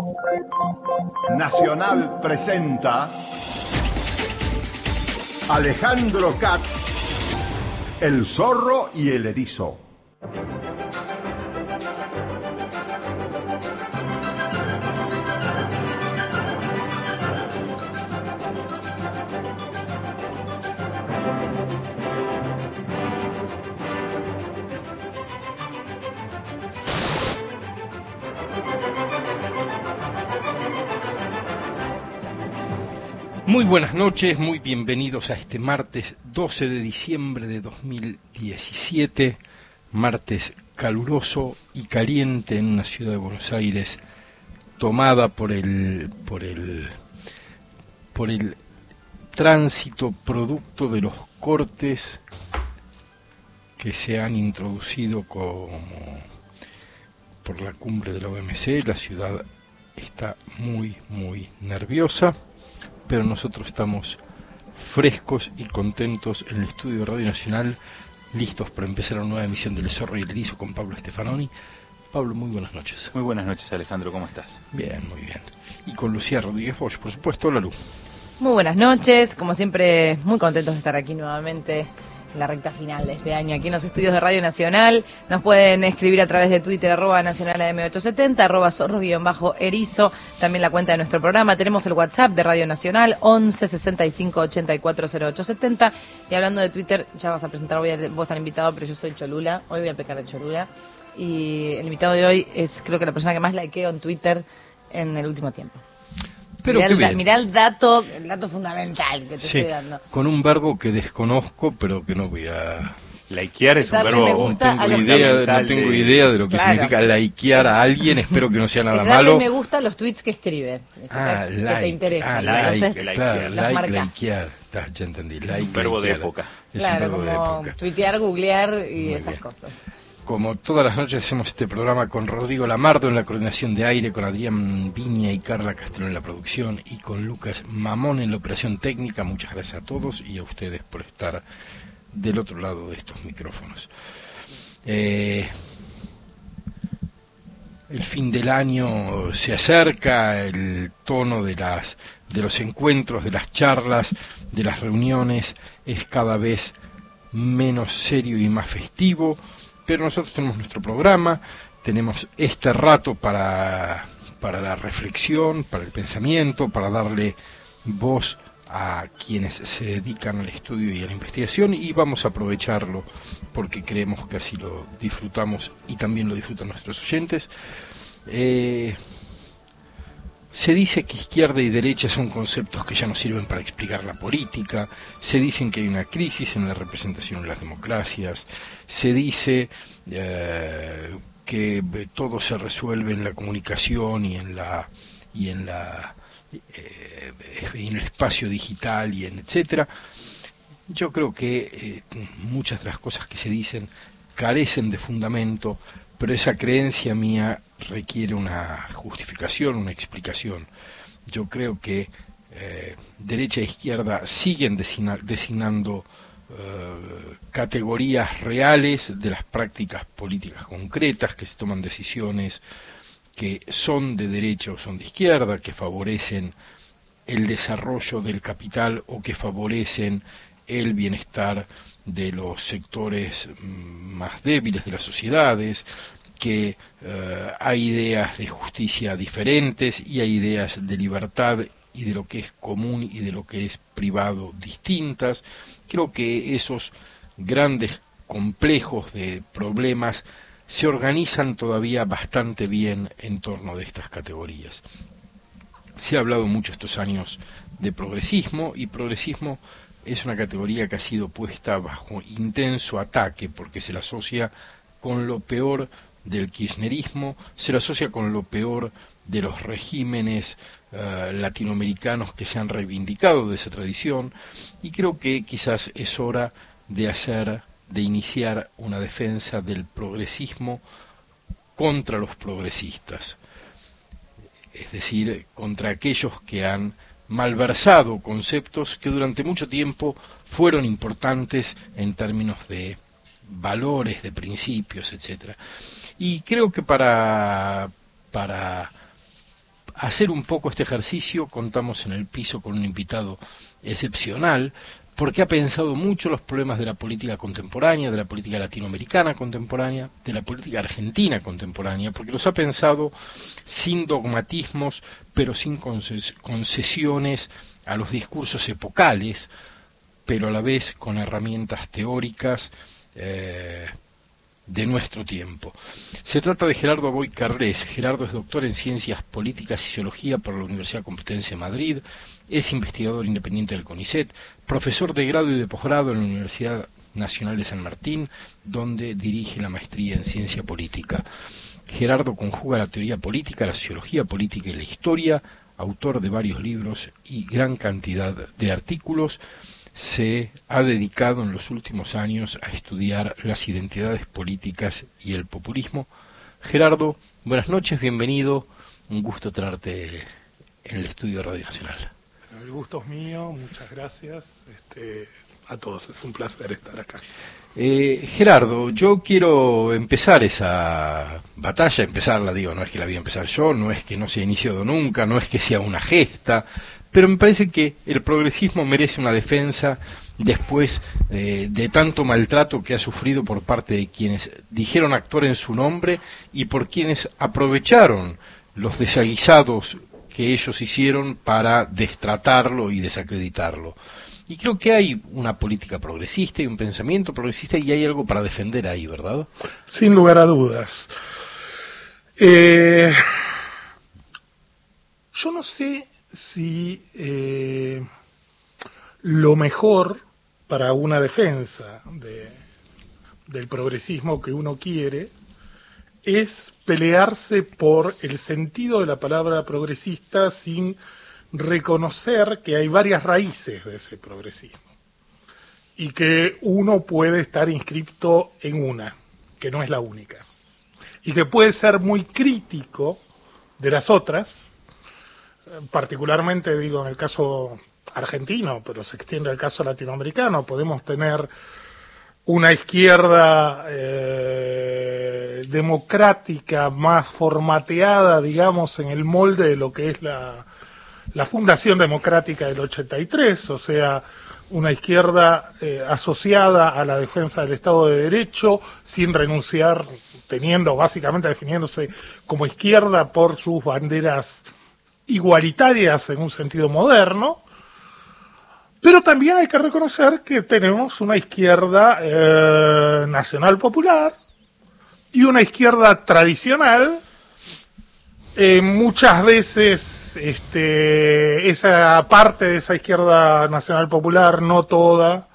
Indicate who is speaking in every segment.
Speaker 1: Nacional presenta Alejandro Katz, El zorro y el erizo.
Speaker 2: Muy buenas noches, muy bienvenidos a este martes 12 de diciembre de 2017, martes caluroso y caliente en una ciudad de Buenos Aires tomada por el tránsito producto de los cortes que se han introducido por la cumbre de la OMC. La ciudad está muy nerviosa, pero nosotros estamos frescos y contentos en el estudio de Radio Nacional, listos para empezar una nueva emisión del Zorro y el Erizo con Pablo Stefanoni. Pablo, muy buenas noches.
Speaker 3: Muy buenas noches, Alejandro, ¿cómo estás?
Speaker 2: Bien, muy bien. Y con Lucía Rodríguez Bosch, por supuesto. Hola, Lu.
Speaker 4: Muy buenas noches, como siempre, muy contentos de estar aquí nuevamente en la recta final de este año, aquí en los estudios de Radio Nacional. Nos pueden escribir a través de Twitter, @nacionalam870, @zorros_erizo, también la cuenta de nuestro programa. Tenemos el WhatsApp de Radio Nacional, 11 65 84 0870. Y hablando de Twitter, ya vas a presentar vos al invitado, pero yo soy Cholula, hoy voy a pecar de Cholula. Y el invitado de hoy es, creo que la persona que más likeo en Twitter en el último tiempo.
Speaker 2: Pero
Speaker 4: mirá el dato fundamental que te estoy dando.
Speaker 2: Con un verbo que desconozco, pero que no voy a...
Speaker 3: Likear es un verbo...
Speaker 2: No tengo idea de lo que significa likear a alguien. Espero que no sea nada malo.
Speaker 4: Me gusta los tweets que escribe. Que te interesa.
Speaker 2: Likear. Ya entendí.
Speaker 3: Es un verbo de época.
Speaker 4: Claro, como tuitear, googlear y esas cosas.
Speaker 2: Como todas las noches hacemos este programa con Rodrigo Lamardo en la coordinación de aire, con Adrián Viña y Carla Castro en la producción y con Lucas Mamón en la operación técnica. Muchas gracias a todos y a ustedes por estar del otro lado de estos micrófonos. El fin del año se acerca, el tono de los encuentros, de las charlas, de las reuniones es cada vez menos serio y más festivo. Pero nosotros tenemos nuestro programa, tenemos este rato para la reflexión, para el pensamiento, para darle voz a quienes se dedican al estudio y a la investigación, y vamos a aprovecharlo porque creemos que así lo disfrutamos y también lo disfrutan nuestros oyentes. Se dice que izquierda y derecha son conceptos que ya no sirven para explicar la política, se dicen que hay una crisis en la representación de las democracias, se dice que todo se resuelve en la comunicación y en el espacio digital y en etcétera. Yo creo que muchas de las cosas que se dicen carecen de fundamento, pero esa creencia mía requiere una justificación, una explicación. Yo creo que derecha e izquierda siguen designando categorías reales de las prácticas políticas concretas, que se toman decisiones que son de derecha o son de izquierda, que favorecen el desarrollo del capital o que favorecen el bienestar de los sectores más débiles de las sociedades, que hay ideas de justicia diferentes y hay ideas de libertad y de lo que es común y de lo que es privado distintas. Creo que esos grandes complejos de problemas se organizan todavía bastante bien en torno de estas categorías. Se ha hablado mucho estos años de progresismo, y progresismo es una categoría que ha sido puesta bajo intenso ataque porque se la asocia con lo peor del kirchnerismo, se la asocia con lo peor de los regímenes latinoamericanos que se han reivindicado de esa tradición, y creo que quizás es hora de iniciar una defensa del progresismo contra los progresistas, es decir, contra aquellos que han malversado conceptos que durante mucho tiempo fueron importantes en términos de valores, de principios, etcétera. Y creo que para hacer un poco este ejercicio, contamos en el piso con un invitado excepcional, porque ha pensado mucho los problemas de la política contemporánea, de la política latinoamericana contemporánea, de la política argentina contemporánea, porque los ha pensado sin dogmatismos, pero sin concesiones a los discursos epocales, pero a la vez con herramientas teóricas de nuestro tiempo. Se trata de Gerardo Aboy Carrés. Gerardo es doctor en Ciencias Políticas y Sociología por la Universidad Complutense de Madrid, es investigador independiente del CONICET, profesor de grado y de posgrado en la Universidad Nacional de San Martín, donde dirige la maestría en Ciencia Política. Gerardo conjuga la teoría política, la sociología política y la historia, autor de varios libros y gran cantidad de artículos. Se ha dedicado en los últimos años a estudiar las identidades políticas y el populismo. Gerardo, buenas noches, bienvenido, un gusto tenerte en el estudio de Radio Nacional.
Speaker 5: El gusto es mío, muchas gracias a todos, es un placer estar acá.
Speaker 2: Gerardo, yo quiero empezar esa batalla, no es que la voy a empezar yo, no es que no se haya iniciado nunca, no es que sea una gesta, pero me parece que el progresismo merece una defensa después de tanto maltrato que ha sufrido por parte de quienes dijeron actuar en su nombre y por quienes aprovecharon los desaguisados que ellos hicieron para destratarlo y desacreditarlo. Y creo que hay una política progresista y un pensamiento progresista y hay algo para defender ahí, ¿verdad?
Speaker 5: Sin lugar a dudas. Yo no sé si lo mejor para una defensa del progresismo que uno quiere es pelearse por el sentido de la palabra progresista sin reconocer que hay varias raíces de ese progresismo y que uno puede estar inscripto en una, que no es la única, y que puede ser muy crítico de las otras, particularmente digo en el caso argentino, pero se extiende al caso latinoamericano. Podemos tener una izquierda democrática más formateada, digamos, en el molde de lo que es la Fundación Democrática del 83, o sea, una izquierda asociada a la defensa del Estado de Derecho, sin renunciar, básicamente definiéndose como izquierda por sus banderas igualitarias en un sentido moderno. Pero también hay que reconocer que tenemos una izquierda nacional popular y una izquierda tradicional. Muchas veces esa parte de esa izquierda nacional popular, no toda,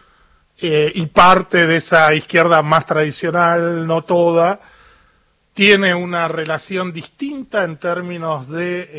Speaker 5: y parte de esa izquierda más tradicional, no toda, tiene una relación distinta en términos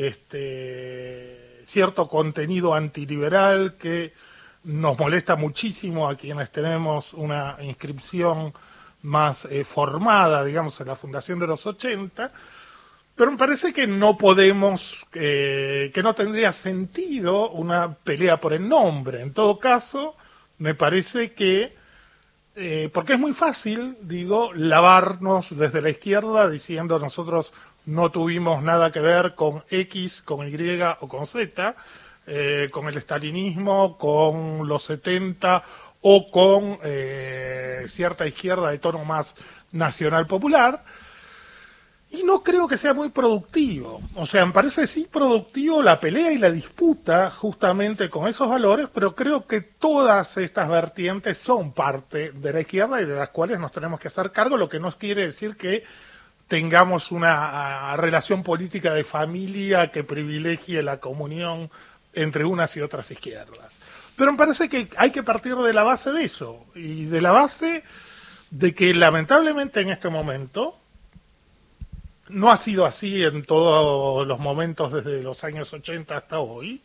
Speaker 5: de cierto contenido antiliberal que nos molesta muchísimo a quienes tenemos una inscripción más formada, digamos, en la Fundación de los 80, pero me parece que no podemos, que no tendría sentido una pelea por el nombre. En todo caso, me parece que, porque es muy fácil, digo, lavarnos desde la izquierda diciendo nosotros no tuvimos nada que ver con X, con Y o con Z, con el estalinismo, con los 70 o con cierta izquierda de tono más nacional popular. Y no creo que sea muy productivo. O sea, me parece sí productivo la pelea y la disputa justamente con esos valores, pero creo que todas estas vertientes son parte de la izquierda y de las cuales nos tenemos que hacer cargo, lo que no quiere decir que tengamos una relación política de familia que privilegie la comunión entre unas y otras izquierdas. Pero me parece que hay que partir de la base de eso, y de la base de que lamentablemente en este momento, no ha sido así en todos los momentos desde los años 80 hasta hoy,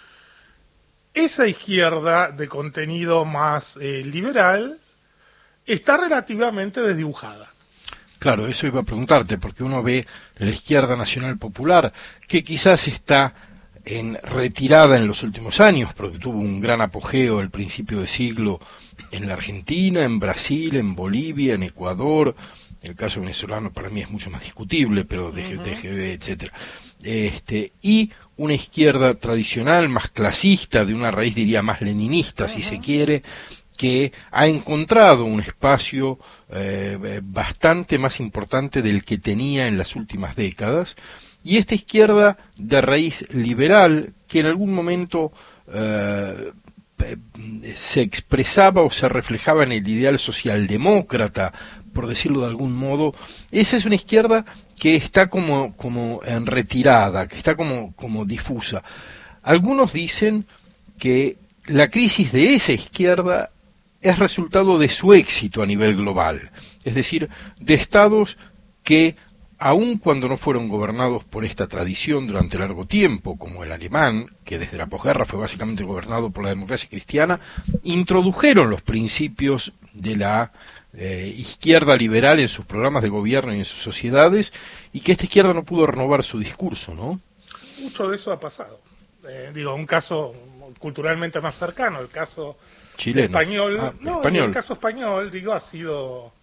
Speaker 5: esa izquierda de contenido más liberal está relativamente desdibujada.
Speaker 2: Claro, eso iba a preguntarte, porque uno ve la izquierda nacional popular, que quizás está en retirada en los últimos años, porque tuvo un gran apogeo al principio de siglo en la Argentina, en Brasil, en Bolivia, en Ecuador. El caso venezolano para mí es mucho más discutible, pero de GGB, etcétera. y una izquierda tradicional, más clasista, de una raíz diría más leninista, si se quiere, que ha encontrado un espacio bastante más importante del que tenía en las últimas décadas, y esta izquierda de raíz liberal, que en algún momento se expresaba o se reflejaba en el ideal socialdemócrata, por decirlo de algún modo, esa es una izquierda que está como en retirada, que está como difusa. Algunos dicen que la crisis de esa izquierda es resultado de su éxito a nivel global, es decir, de estados que, aun cuando no fueron gobernados por esta tradición durante largo tiempo, como el alemán, que desde la posguerra fue básicamente gobernado por la democracia cristiana, introdujeron los principios de la izquierda liberal en sus programas de gobierno y en sus sociedades, y que esta izquierda no pudo renovar su discurso, ¿no?
Speaker 5: Mucho de eso ha pasado. Un caso culturalmente más cercano, el caso
Speaker 2: chileno.
Speaker 5: Español.
Speaker 2: Español.
Speaker 5: El caso español, ha sido...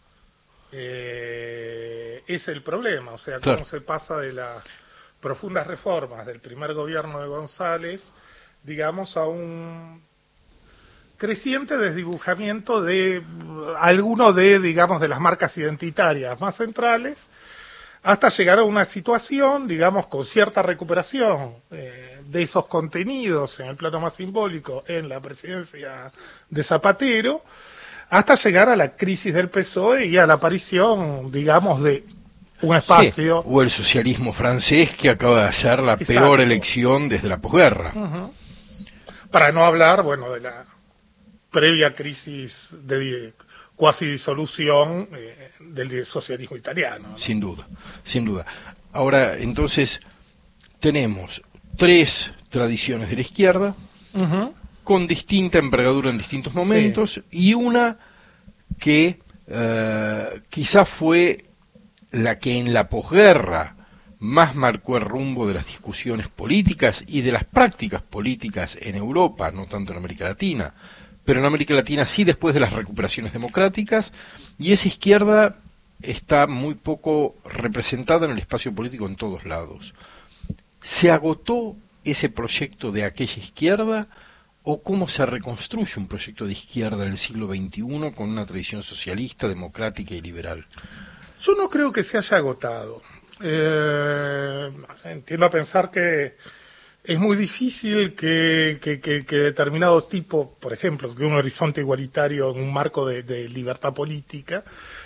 Speaker 5: es el problema, o sea,
Speaker 2: claro,
Speaker 5: cómo se pasa de las profundas reformas del primer gobierno de González, a un creciente desdibujamiento de alguno de las marcas identitarias más centrales, hasta llegar a una situación, con cierta recuperación de esos contenidos en el plano más simbólico en la presidencia de Zapatero, hasta llegar a la crisis del PSOE y a la aparición, de un espacio...
Speaker 2: Sí, o el socialismo francés, que acaba de hacer la peor elección desde la posguerra.
Speaker 5: Para no hablar, de la previa crisis de cuasi disolución del socialismo italiano, ¿no?
Speaker 2: Sin duda, sin duda. Ahora, entonces, tenemos 3 tradiciones de la izquierda, con distinta envergadura en distintos momentos, y una que quizás fue la que en la posguerra más marcó el rumbo de las discusiones políticas y de las prácticas políticas en Europa, no tanto en América Latina, pero en América Latina sí después de las recuperaciones democráticas, y esa izquierda está muy poco representada en el espacio político en todos lados. ¿Se agotó ese proyecto de aquella izquierda, o cómo se reconstruye un proyecto de izquierda en el siglo XXI con una tradición socialista, democrática y liberal?
Speaker 5: Yo no creo que se haya agotado. Entiendo a pensar que es muy difícil que determinado tipo, por ejemplo, que un horizonte igualitario en un marco de libertad política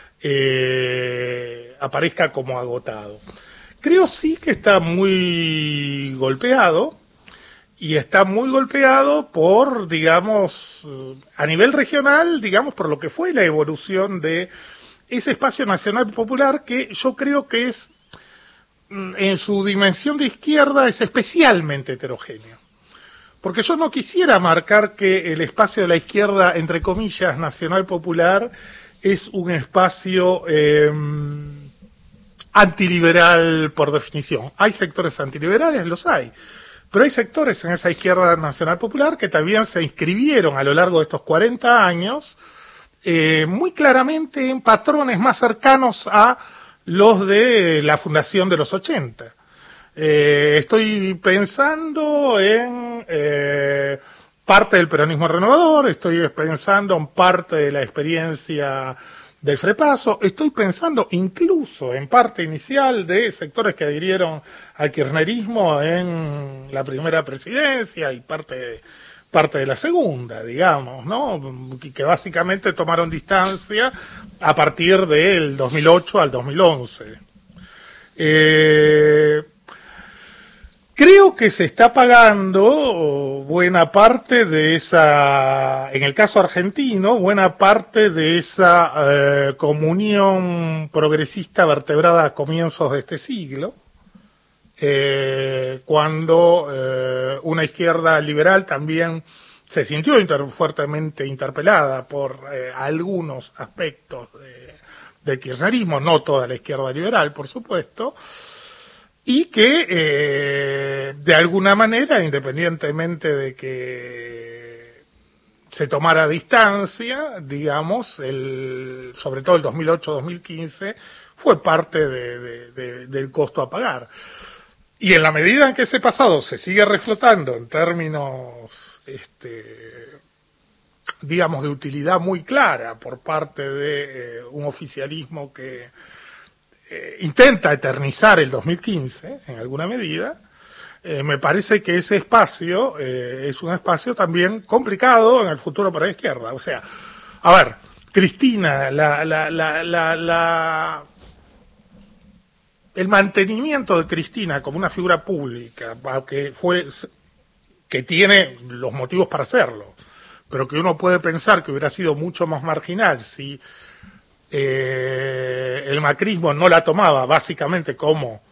Speaker 5: aparezca como agotado. Creo sí que está muy golpeado, y está muy golpeado por, a nivel regional, por lo que fue la evolución de ese espacio nacional popular, que yo creo que es, en su dimensión de izquierda, es especialmente heterogéneo. Porque yo no quisiera marcar que el espacio de la izquierda, entre comillas, nacional popular, es un espacio antiliberal por definición. Hay sectores antiliberales, los hay. Pero hay sectores en esa izquierda nacional popular que también se inscribieron a lo largo de estos 40 años muy claramente en patrones más cercanos a los de la fundación de los 80. Estoy pensando en parte del peronismo renovador, estoy pensando en parte de la experiencia del Frepaso, estoy pensando incluso en parte inicial de sectores que adhirieron al kirchnerismo en la primera presidencia y parte de la segunda, ¿no? Que básicamente tomaron distancia a partir del 2008 al 2011. Creo que se está pagando buena parte de esa, en el caso argentino, buena parte de esa comunión progresista vertebrada a comienzos de este siglo, cuando una izquierda liberal también se sintió fuertemente interpelada por algunos aspectos del kirchnerismo, no toda la izquierda liberal, por supuesto, y que de alguna manera, independientemente de que se tomara distancia, sobre todo el 2008-2015, fue parte del costo a pagar. Y en la medida en que ese pasado se sigue reflotando en términos, digamos, de utilidad muy clara por parte de un oficialismo que intenta eternizar el 2015 en alguna medida, me parece que ese espacio es un espacio también complicado en el futuro para la izquierda. O sea, a ver, Cristina, el mantenimiento de Cristina como una figura pública, que tiene los motivos para hacerlo, pero que uno puede pensar que hubiera sido mucho más marginal si el macrismo no la tomaba básicamente como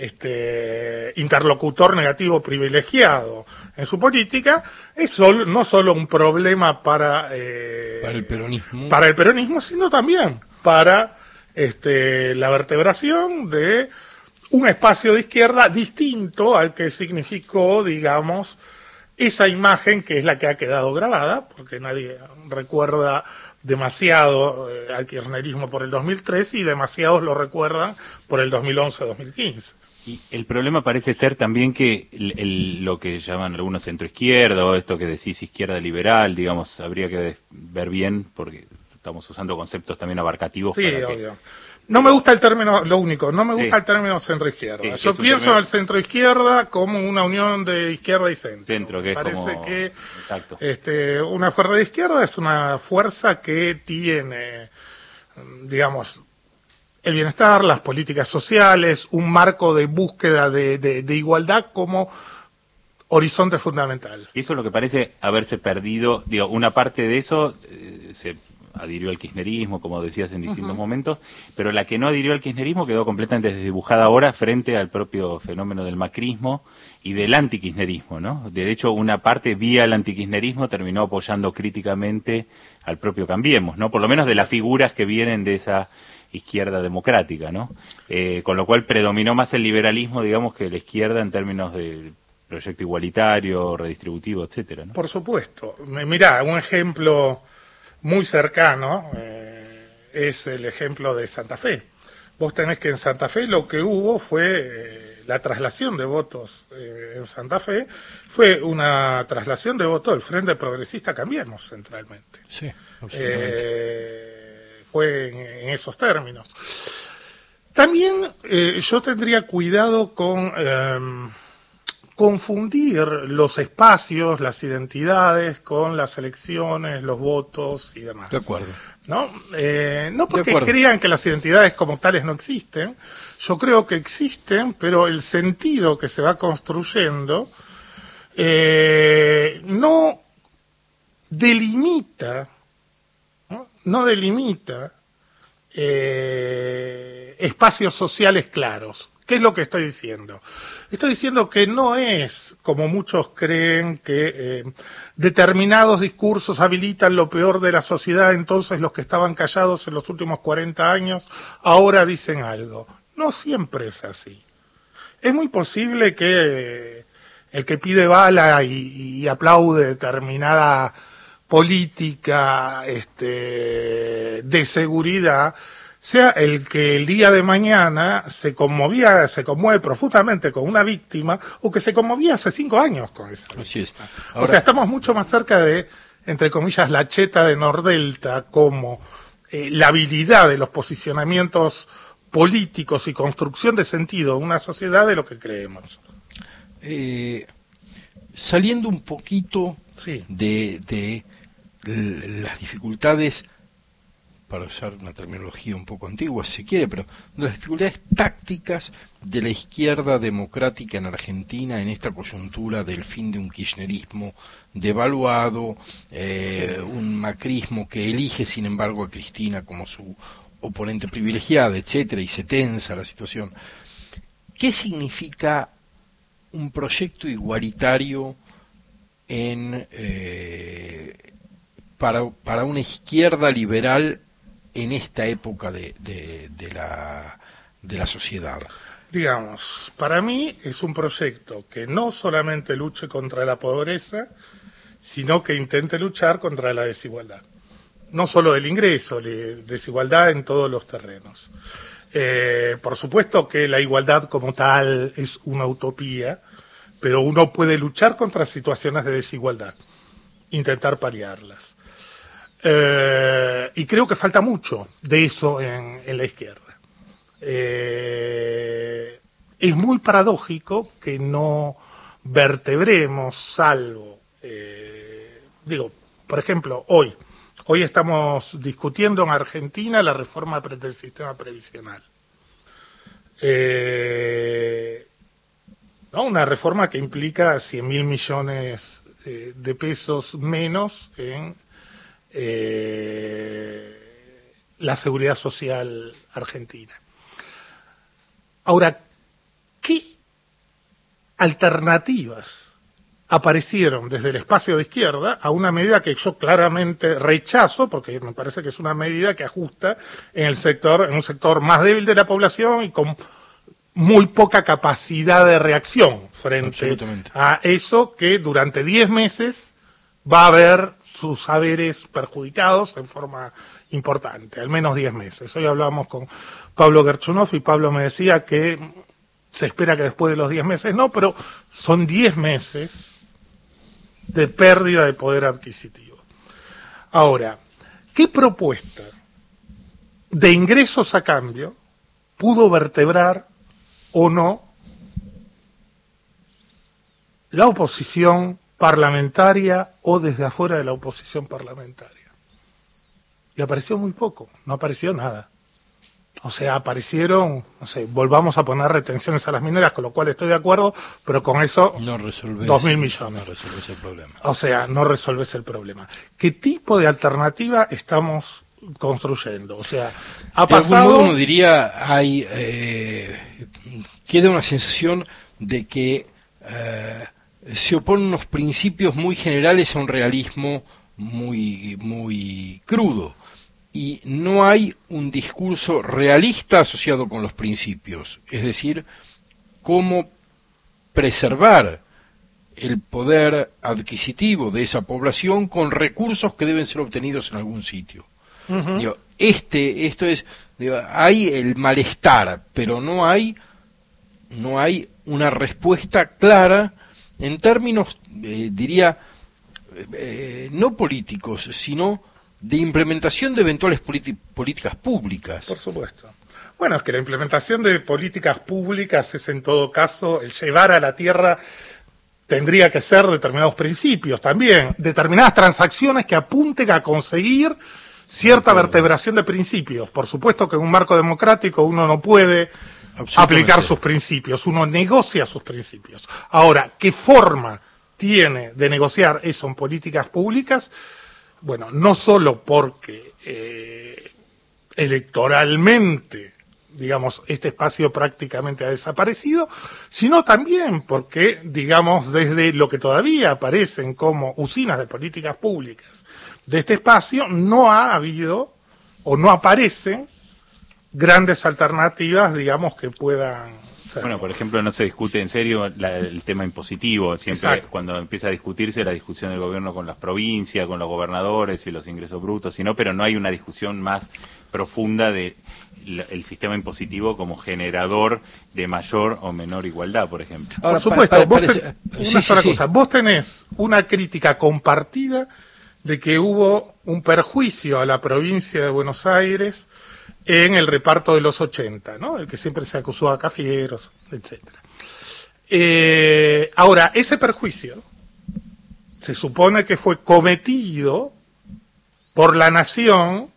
Speaker 5: interlocutor negativo privilegiado en su política, es no solo un problema para el peronismo, sino también para la vertebración de un espacio de izquierda distinto al que significó, digamos, esa imagen que es la que ha quedado grabada, porque nadie recuerda demasiado al kirchnerismo por el 2003 y demasiados lo recuerdan por el 2011-2015.
Speaker 3: Y el problema parece ser también que lo que llaman algunos centroizquierda, o esto que decís izquierda liberal, digamos, habría que ver bien, porque estamos usando conceptos también abarcativos.
Speaker 5: Sí, obvio. No me gusta el término, lo único, no me gusta el término centroizquierda. Yo pienso en el centroizquierda como una unión de izquierda y centro.
Speaker 3: Centro, que
Speaker 5: parece
Speaker 3: como...
Speaker 5: que
Speaker 3: Exacto.
Speaker 5: Una fuerza de izquierda es una fuerza que tiene, digamos, el bienestar, las políticas sociales, un marco de búsqueda de igualdad como horizonte fundamental.
Speaker 3: Eso es lo que parece haberse perdido, digo, una parte de eso se adhirió al kirchnerismo, como decías en distintos momentos, pero la que no adhirió al kirchnerismo quedó completamente desdibujada ahora frente al propio fenómeno del macrismo y del antikirchnerismo, ¿no? De hecho, una parte vía el antikirchnerismo terminó apoyando críticamente al propio Cambiemos, ¿no? Por lo menos de las figuras que vienen de esa izquierda democrática, ¿no? Con lo cual predominó más el liberalismo, digamos, que la izquierda en términos de proyecto igualitario, redistributivo, etcétera, ¿no?
Speaker 5: Por supuesto. Mirá, un ejemplo muy cercano es el ejemplo de Santa Fe. Vos tenés que en Santa Fe lo que hubo fue la traslación de votos en Santa Fe, fue una traslación de votos del Frente Progresista Cambiemos centralmente.
Speaker 2: Sí, absolutamente.
Speaker 5: Fue en esos términos. También yo tendría cuidado con confundir los espacios, las identidades con las elecciones, los votos y demás.
Speaker 2: De acuerdo.
Speaker 5: No porque crean que las identidades como tales no existen. Yo creo que existen, pero el sentido que se va construyendo no delimita espacios sociales claros. ¿Qué es lo que estoy diciendo? Estoy diciendo que no es, como muchos creen, que determinados discursos habilitan lo peor de la sociedad, entonces los que estaban callados en los últimos 40 años ahora dicen algo. No siempre es así. Es muy posible que el que pide bala y aplaude determinada política de seguridad sea el que el día de mañana se conmueve profundamente con una víctima, o que se conmovía hace 5 años con esa víctima.
Speaker 2: Así es.
Speaker 5: Ahora, o sea, estamos mucho más cerca de, entre comillas, la cheta de Nordelta como la habilidad de los posicionamientos políticos y construcción de sentido en una sociedad de lo que creemos.
Speaker 2: Saliendo un poquito
Speaker 5: sí.
Speaker 2: de las dificultades, para usar una terminología un poco antigua si se quiere, pero de las dificultades tácticas de la izquierda democrática en Argentina en esta coyuntura del fin de un kirchnerismo devaluado, un macrismo que elige sin embargo a Cristina como su oponente privilegiada, etcétera, y se tensa la situación. ¿Qué significa un proyecto igualitario para una izquierda liberal en esta época de la sociedad?
Speaker 5: Digamos, para mí es un proyecto que no solamente luche contra la pobreza, sino que intente luchar contra la desigualdad. No solo del ingreso, desigualdad en todos los terrenos. Por supuesto que la igualdad como tal es una utopía, pero uno puede luchar contra situaciones de desigualdad, intentar paliarlas. Y creo que falta mucho de eso en la izquierda. Es muy paradójico que no vertebremos, salvo, por ejemplo, hoy estamos discutiendo en Argentina la reforma del sistema previsional. ¿No? Una reforma que implica 100.000 millones de pesos menos en la seguridad social argentina. Ahora, ¿qué alternativas aparecieron desde el espacio de izquierda a una medida que yo claramente rechazo, porque me parece que es una medida que ajusta en un sector más débil de la población y con muy poca capacidad de reacción frente a eso, que durante 10 meses va a haber sus saberes perjudicados en forma importante, al menos 10 meses. Hoy hablábamos con Pablo Gerchunov y Pablo me decía que se espera que después de los 10 meses no, pero son 10 meses de pérdida de poder adquisitivo. Ahora, ¿qué propuesta de ingresos a cambio pudo vertebrar o no la oposición parlamentaria o desde afuera de la oposición parlamentaria? Y apareció muy poco, no apareció nada. O sea, aparecieron, no sé, volvamos a poner retenciones a las mineras, con lo cual estoy de acuerdo, pero con eso
Speaker 2: no resolvés
Speaker 5: 2.000 millones.
Speaker 2: No resolvés el problema.
Speaker 5: O sea, no resolves el problema. ¿Qué tipo de alternativa estamos construyendo? O sea, ha
Speaker 2: de algún
Speaker 5: pasado...
Speaker 2: modo uno diría, queda una sensación de que se oponen unos principios muy generales a un realismo muy crudo. Y no hay un discurso realista asociado con los principios, es decir, cómo preservar el poder adquisitivo de esa población con recursos que deben ser obtenidos en algún sitio. Uh-huh. Digo, hay el malestar, pero no hay una respuesta clara en términos, diría, no políticos, sino de implementación de eventuales políticas públicas.
Speaker 5: Por supuesto. Bueno, es que la implementación de políticas públicas es en todo caso el llevar a la tierra, tendría que ser determinados principios también, determinadas transacciones que apunten a conseguir cierta vertebración de principios. Por supuesto que en un marco democrático uno no puede aplicar sus principios, uno negocia sus principios. Ahora, ¿qué forma tiene de negociar eso en políticas públicas? Bueno, no solo porque electoralmente, digamos, este espacio prácticamente ha desaparecido, sino también porque, digamos, desde lo que todavía aparecen como usinas de políticas públicas de este espacio, no ha habido o no aparecen grandes alternativas, digamos, que puedan...
Speaker 3: Bueno, por ejemplo, no se discute en serio el tema impositivo. Siempre exacto. Cuando empieza a discutirse la discusión del gobierno con las provincias, con los gobernadores y los ingresos brutos, pero no hay una discusión más profunda de el sistema impositivo como generador de mayor o menor igualdad, por ejemplo.
Speaker 5: Ahora, por supuesto, vos tenés una crítica compartida de que hubo un perjuicio a la provincia de Buenos Aires en el reparto de los 80, ¿no? El que siempre se acusó a Cafieros, etcétera. Ahora, ese perjuicio se supone que fue cometido por la nación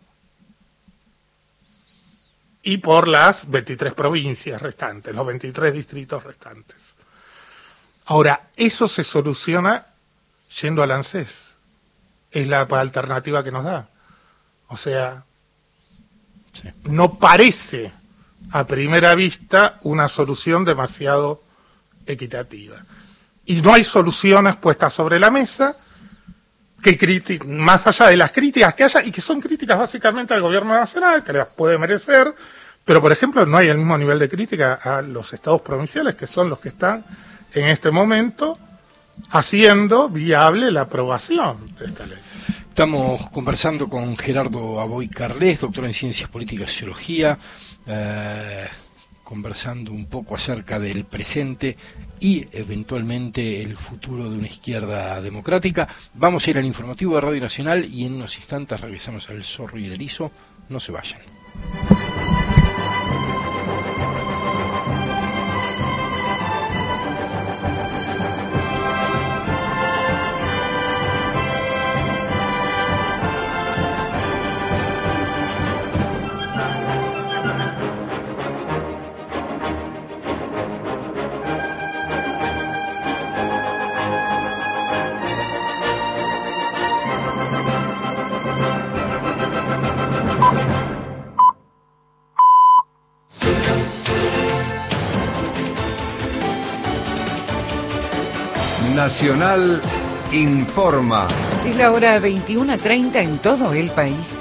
Speaker 5: y por las 23 provincias restantes, los 23 distritos restantes. Ahora, eso se soluciona yendo al ANSES. Es la alternativa que nos da. O sea... Sí. No parece a primera vista una solución demasiado equitativa. Y no hay soluciones puestas sobre la mesa que más allá de las críticas que haya, y que son críticas básicamente al gobierno nacional, que las puede merecer, pero por ejemplo no hay el mismo nivel de crítica a los estados provinciales, que son los que están en este momento haciendo viable la aprobación de esta ley.
Speaker 2: Estamos conversando con Gerardo Aboy Carles, doctor en Ciencias Políticas y Sociología, conversando un poco acerca del presente y eventualmente el futuro de una izquierda democrática. Vamos a ir al informativo de Radio Nacional y en unos instantes regresamos al Zorro y el Erizo. No se vayan.
Speaker 1: Nacional informa.
Speaker 6: Es la hora 21:30 en todo el país.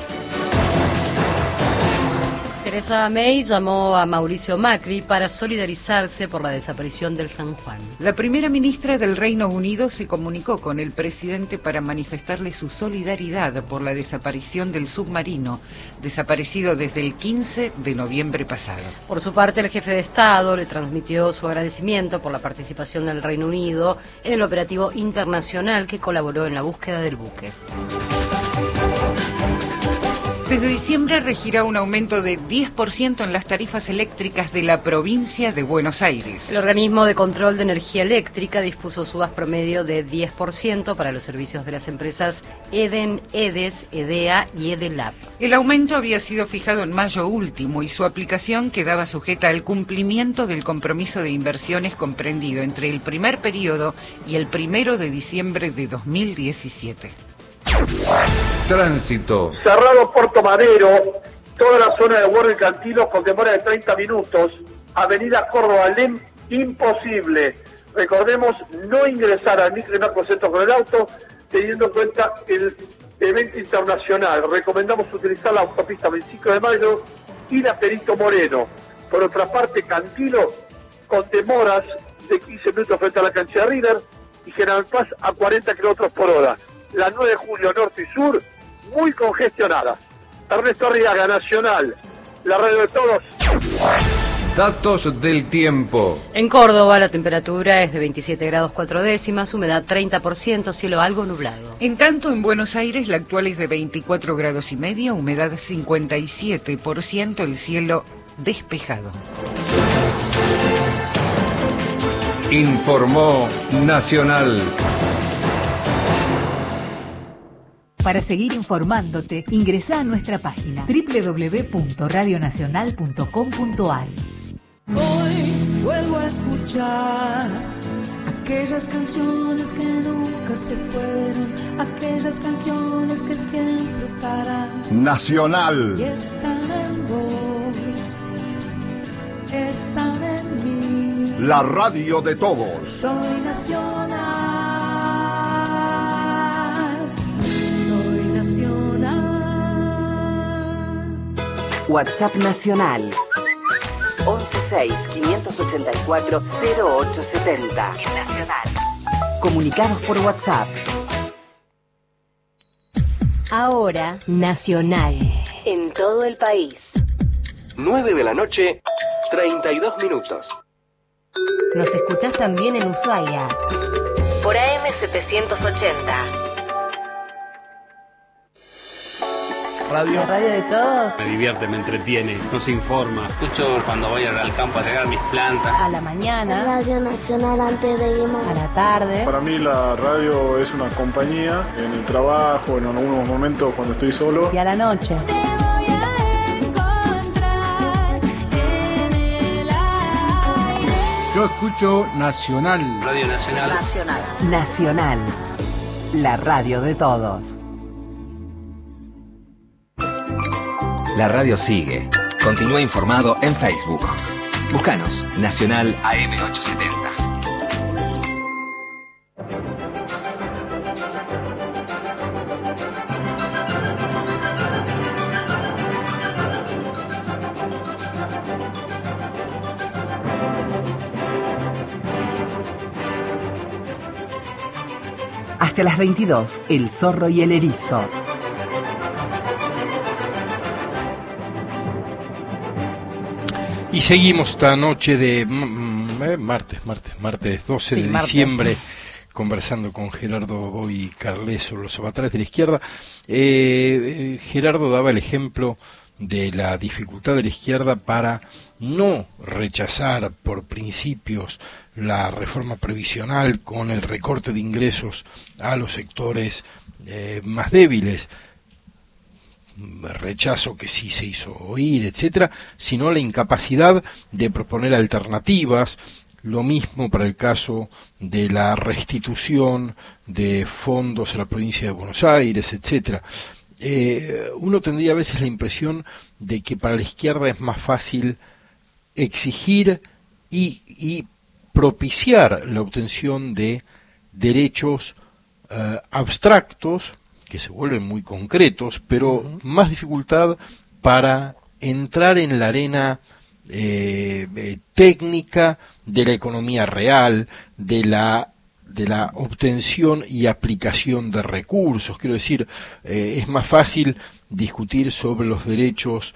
Speaker 7: Theresa May llamó a Mauricio Macri para solidarizarse por la desaparición del San Juan.
Speaker 6: La primera ministra del Reino Unido se comunicó con el presidente para manifestarle su solidaridad por la desaparición del submarino, desaparecido desde el 15 de noviembre pasado.
Speaker 7: Por su parte, el jefe de Estado le transmitió su agradecimiento por la participación del Reino Unido en el operativo internacional que colaboró en la búsqueda del buque.
Speaker 6: Desde diciembre regirá un aumento de 10% en las tarifas eléctricas de la provincia de Buenos Aires.
Speaker 7: El organismo de control de energía eléctrica dispuso subas promedio de 10% para los servicios de las empresas EDEN, EDES, EDEA y EDELAP.
Speaker 6: El aumento había sido fijado en mayo último y su aplicación quedaba sujeta al cumplimiento del compromiso de inversiones comprendido entre el primer periodo y el 1 de diciembre de 2017.
Speaker 1: Tránsito.
Speaker 8: Cerrado Puerto Madero, toda la zona de Guardia y Cantilo con demora de 30 minutos. Avenida Córdoba Lem, imposible. Recordemos no ingresar al micro y macrocentro con el auto, teniendo en cuenta el evento internacional. Recomendamos utilizar la autopista 25 de Mayo y la Perito Moreno. Por otra parte, Cantilo, con demoras de 15 minutos frente a la cancha de River y General Paz a 40 kilómetros por hora. La 9 de julio, norte y sur, muy congestionada. Ernesto Arriaga, Nacional, la radio de todos.
Speaker 1: Datos del tiempo.
Speaker 7: En Córdoba la temperatura es de 27 grados 4 décimas, humedad 30%, cielo algo nublado.
Speaker 6: En tanto, en Buenos Aires la actual es de 24 grados y medio, humedad 57%, el cielo despejado.
Speaker 1: Informó Nacional.
Speaker 9: Para seguir informándote, ingresá a nuestra página www.radionacional.com.ar.
Speaker 10: Hoy vuelvo a escuchar aquellas canciones que nunca se fueron, aquellas canciones que siempre estarán.
Speaker 1: Nacional.
Speaker 10: Y están en vos, están en mí.
Speaker 1: La radio de todos.
Speaker 10: Soy nacional.
Speaker 11: WhatsApp Nacional 116-584-0870. El Nacional. Comunicados por WhatsApp.
Speaker 12: Ahora Nacional. En todo el país.
Speaker 11: 9 de la noche, 32 minutos.
Speaker 12: Nos escuchás también en Ushuaia. Por AM 780.
Speaker 4: La radio de todos.
Speaker 13: Me divierte, me entretiene, nos informa. Escucho cuando voy al campo a regar mis plantas.
Speaker 12: A la mañana.
Speaker 14: Radio Nacional antes de irme.
Speaker 12: A la tarde.
Speaker 15: Para mí la radio es una compañía en el trabajo, en algunos momentos cuando estoy solo.
Speaker 12: Y a la noche.
Speaker 10: Te voy a encontrar en el aire.
Speaker 16: Yo escucho Nacional.
Speaker 13: Radio Nacional.
Speaker 11: Nacional. Nacional. La radio de todos.
Speaker 17: La radio sigue. Continúa informado en Facebook. Búscanos, Nacional AM870.
Speaker 11: Hasta las 22, El Zorro y el Erizo.
Speaker 2: Y seguimos esta noche de martes 12 de diciembre, conversando con Gerardo Boy Carles sobre los avatares de la izquierda. Gerardo daba el ejemplo de la dificultad de la izquierda para no rechazar por principios la reforma previsional con el recorte de ingresos a los sectores más débiles, rechazo que sí se hizo oír, etcétera, sino la incapacidad de proponer alternativas. Lo mismo para el caso de la restitución de fondos a la provincia de Buenos Aires, etcétera. Uno tendría a veces la impresión de que para la izquierda es más fácil exigir y propiciar la obtención de derechos abstractos que se vuelven muy concretos, pero más dificultad para entrar en la arena técnica de la economía real, de la obtención y aplicación de recursos. Quiero decir, es más fácil discutir sobre los derechos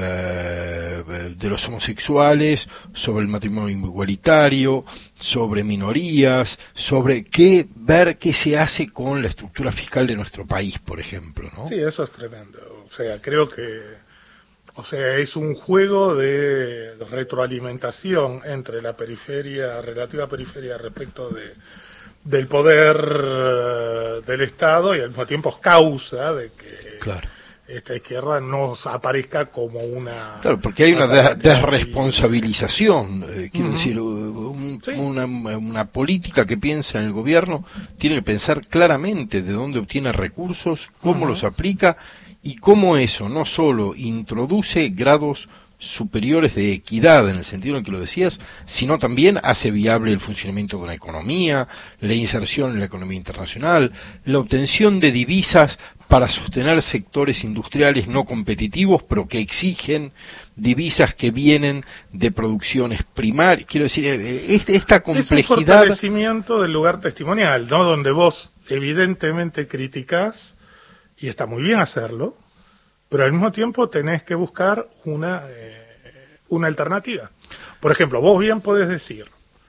Speaker 2: de los homosexuales, sobre el matrimonio igualitario, sobre minorías, sobre ver qué se hace con la estructura fiscal de nuestro país, por ejemplo, ¿no?
Speaker 5: Sí, eso es tremendo. O sea, creo que es un juego de retroalimentación entre la periferia, relativa periferia respecto del poder del Estado, y al mismo tiempo es causa de que esta izquierda no aparezca como una...
Speaker 2: Claro, porque hay una desresponsabilización, quiero decir, una política que piensa en el gobierno tiene que pensar claramente de dónde obtiene recursos, cómo los aplica, y cómo eso no solo introduce grados superiores de equidad en el sentido en que lo decías, sino también hace viable el funcionamiento de una economía, la inserción en la economía internacional, la obtención de divisas para sostener sectores industriales no competitivos, pero que exigen divisas que vienen de producciones primarias. Quiero decir, esta complejidad...
Speaker 5: Es un fortalecimiento del lugar testimonial, ¿no? Donde vos evidentemente criticás, y está muy bien hacerlo, pero al mismo tiempo tenés que buscar una alternativa. Por ejemplo, vos bien podés decir,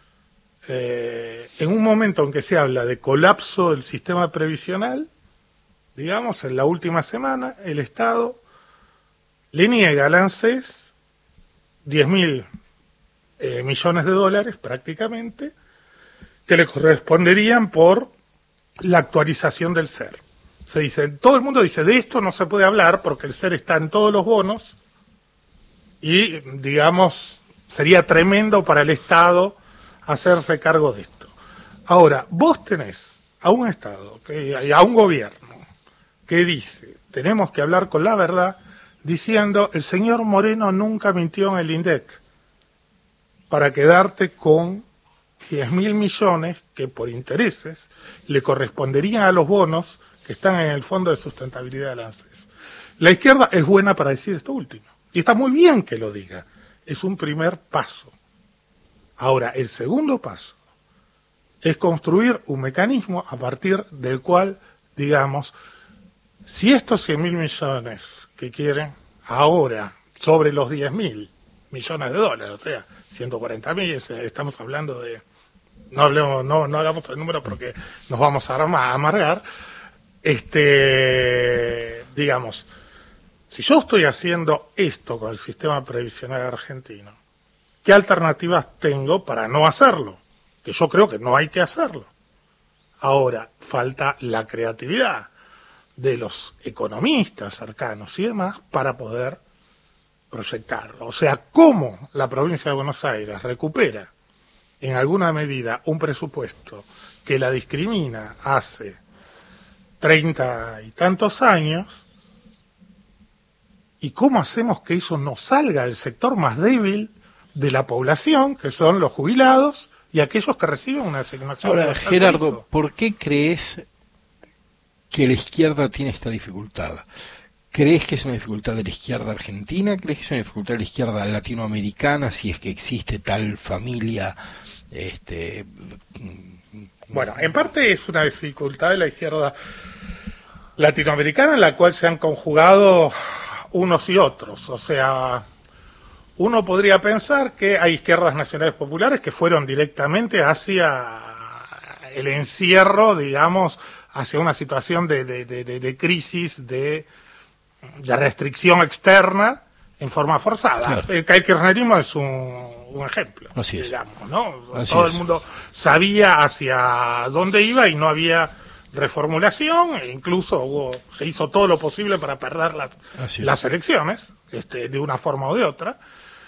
Speaker 5: en un momento en que se habla de colapso del sistema previsional, digamos, en la última semana, el Estado le niega al ANSES 10.000 millones de dólares prácticamente, que le corresponderían por la actualización del SER. Se dice, todo el mundo dice, de esto no se puede hablar porque el SER está en todos los bonos y, digamos, sería tremendo para el Estado hacerse cargo de esto. Ahora, vos tenés a un Estado, a un gobierno que dice, tenemos que hablar con la verdad, diciendo, el señor Moreno nunca mintió en el INDEC, para quedarte con 10.000 millones que por intereses le corresponderían a los bonos que están en el Fondo de Sustentabilidad del ANSES. La izquierda es buena para decir esto último, y está muy bien que lo diga, es un primer paso. Ahora, el segundo paso es construir un mecanismo a partir del cual, digamos, si estos 100.000 millones que quieren ahora, sobre los 10.000 millones de dólares, o sea, 140.000, estamos hablando de... No hagamos el número porque nos vamos a amargar. Digamos, si yo estoy haciendo esto con el sistema previsional argentino, ¿qué alternativas tengo para no hacerlo? Que yo creo que no hay que hacerlo. Ahora, falta la creatividad de los economistas cercanos y demás para poder proyectarlo. O sea, cómo la provincia de Buenos Aires recupera en alguna medida un presupuesto que la discrimina hace 30 y tantos años, y cómo hacemos que eso no salga del sector más débil de la población, que son los jubilados y aquellos que reciben una asignación.
Speaker 2: Ahora, Gerardo, ¿por qué crees que la izquierda tiene esta dificultad? ¿Crees que es una dificultad de la izquierda argentina? ¿Crees que es una dificultad de la izquierda latinoamericana, si es que existe tal familia?
Speaker 5: Bueno, en parte es una dificultad de la izquierda latinoamericana en la cual se han conjugado unos y otros. O sea, uno podría pensar que hay izquierdas nacionales populares que fueron directamente hacia el encierro, digamos, hacia una situación de crisis, de restricción externa en forma forzada.
Speaker 2: Claro.
Speaker 5: El kirchnerismo es un ejemplo,
Speaker 2: Así es.
Speaker 5: digamos, ¿no?
Speaker 2: Así
Speaker 5: Todo
Speaker 2: es.
Speaker 5: el mundo sabía hacia dónde iba y no había reformulación, e incluso se hizo todo lo posible para perder
Speaker 2: Así es.
Speaker 5: las elecciones, de una forma o de otra.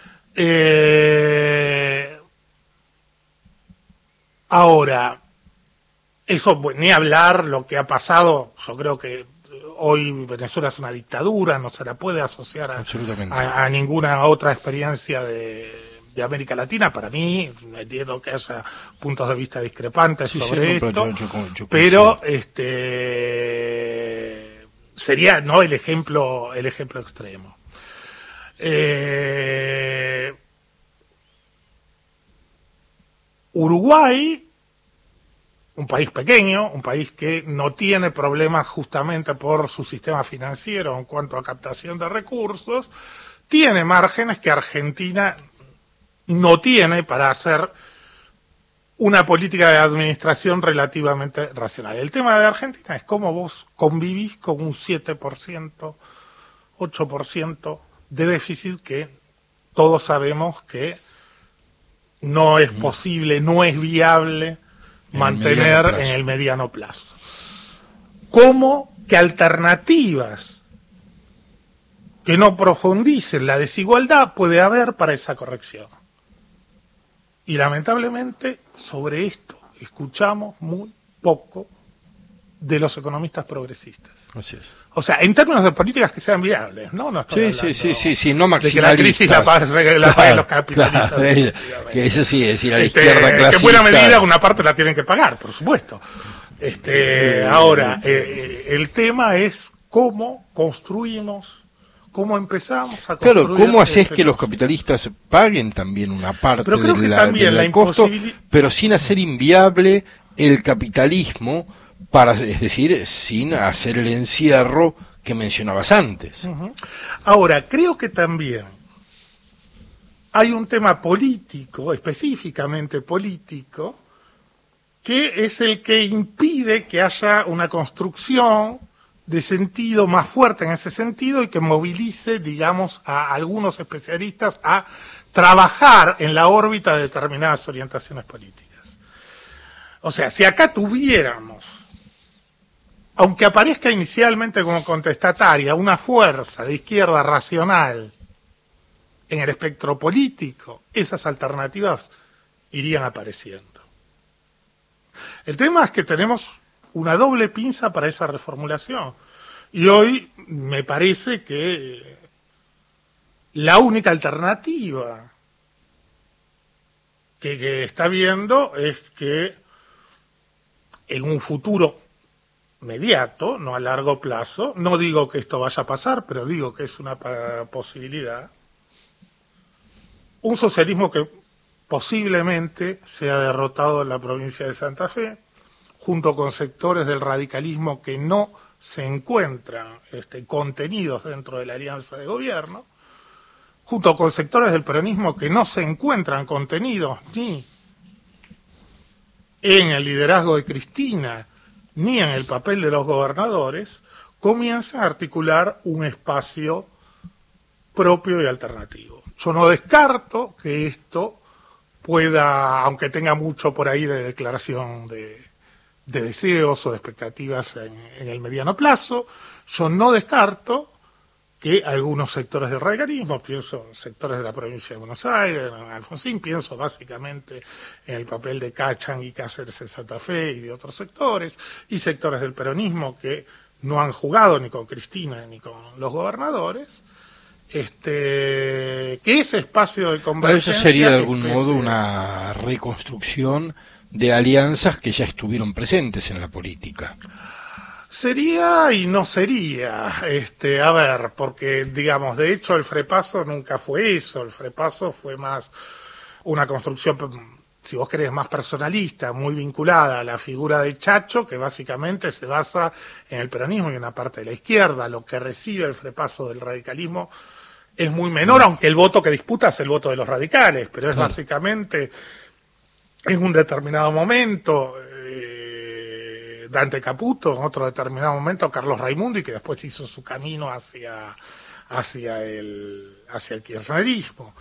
Speaker 5: Ahora, eso, ni hablar lo que ha pasado. Yo creo que hoy Venezuela es una dictadura, no se la puede asociar
Speaker 2: Absolutamente.
Speaker 5: a ninguna otra experiencia de América Latina. Para mí, entiendo que haya puntos de vista discrepantes
Speaker 2: Sí,
Speaker 5: sobre
Speaker 2: sí, no,
Speaker 5: esto,
Speaker 2: yo
Speaker 5: pero sería no el ejemplo extremo. Uruguay, un país pequeño, un país que no tiene problemas justamente por su sistema financiero en cuanto a captación de recursos, tiene márgenes que Argentina no tiene para hacer una política de administración relativamente racional. El tema de Argentina es cómo vos convivís con un 7%, 8% de déficit que todos sabemos que no es posible, no es viable mantener en el mediano plazo. ¿Cómo? ¿Qué alternativas que no profundicen la desigualdad puede haber para esa corrección? Y lamentablemente sobre esto escuchamos muy poco de los economistas progresistas.
Speaker 2: Así es.
Speaker 5: O sea, en términos de políticas que sean viables, ¿no? No estoy
Speaker 2: Sí,
Speaker 5: hablando
Speaker 2: no
Speaker 5: de que la crisis la
Speaker 2: maximalistas.
Speaker 5: paguen los capitalistas.
Speaker 2: Claro, que eso sí, es decir, a la izquierda clasista.
Speaker 5: Que en buena medida una parte la tienen que pagar, por supuesto. Ahora, el tema es cómo construimos, cómo empezamos a construir.
Speaker 2: Claro, ¿cómo haces que los capitalistas paguen también una parte
Speaker 5: Pero creo que también
Speaker 2: del costo, pero sin hacer inviable el capitalismo, es decir, sin hacer el encierro que mencionabas antes?
Speaker 5: Uh-huh. Ahora, creo que también hay un tema político, específicamente político, que es el que impide que haya una construcción de sentido más fuerte en ese sentido y que movilice, digamos, a algunos especialistas a trabajar en la órbita de determinadas orientaciones políticas. O sea, si acá tuviéramos, aunque aparezca inicialmente como contestataria, una fuerza de izquierda racional en el espectro político, esas alternativas irían apareciendo. El tema es que tenemos una doble pinza para esa reformulación. Y hoy me parece que la única alternativa que está viendo es que en un futuro inmediato, no a largo plazo, no digo que esto vaya a pasar, pero digo que es una posibilidad, un socialismo que posiblemente sea derrotado en la provincia de Santa Fe, junto con sectores del radicalismo que no se encuentran contenidos dentro de la alianza de gobierno, junto con sectores del peronismo que no se encuentran contenidos ni en el liderazgo de Cristina, ni en el papel de los gobernadores, comienzan a articular un espacio propio y alternativo. Yo no descarto que esto pueda, aunque tenga mucho por ahí de declaración de deseos o de expectativas en el mediano plazo, yo no descarto que algunos sectores del radicalismo, pienso en sectores de la provincia de Buenos Aires, en Alfonsín, pienso básicamente en el papel de Cachan y Cáceres en Santa Fe y de otros sectores, y sectores del peronismo que no han jugado ni con Cristina ni con los gobernadores, que ese espacio de convergencia...
Speaker 2: Eso sería de algún modo una reconstrucción de alianzas que ya estuvieron presentes en la política.
Speaker 5: Sería y no sería, a ver, porque digamos, de hecho el Frepaso nunca fue eso, el Frepaso fue más una construcción, si vos querés, más personalista, muy vinculada a la figura de Chacho, que básicamente se basa en el peronismo y en una parte de la izquierda. Lo que recibe el Frepaso del radicalismo es muy menor, aunque el voto que disputa es el voto de los radicales, pero es
Speaker 2: Claro.
Speaker 5: básicamente, en un determinado momento, Dante Caputo, en otro determinado momento Carlos Raimundi, que después hizo su camino hacia el kirchnerismo.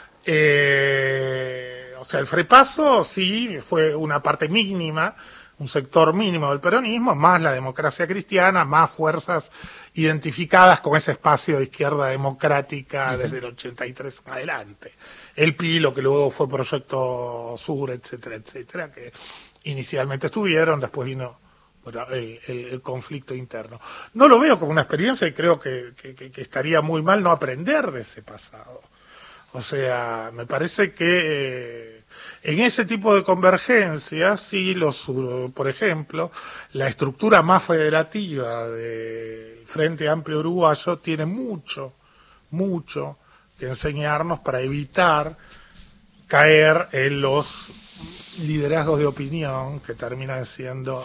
Speaker 5: O sea, el Frepaso sí fue una parte mínima, un sector mínimo del peronismo, más la democracia cristiana, más fuerzas identificadas con ese espacio de izquierda democrática desde el 83 en adelante. El PI, lo que luego fue Proyecto Sur, etcétera, etcétera, que inicialmente estuvieron, después vino el conflicto interno. No lo veo como una experiencia y creo que estaría muy mal no aprender de ese pasado. O sea, me parece que en ese tipo de convergencias, sí, por ejemplo, la estructura más federativa del Frente Amplio Uruguayo tiene mucho que enseñarnos para evitar caer en los liderazgos de opinión que terminan siendo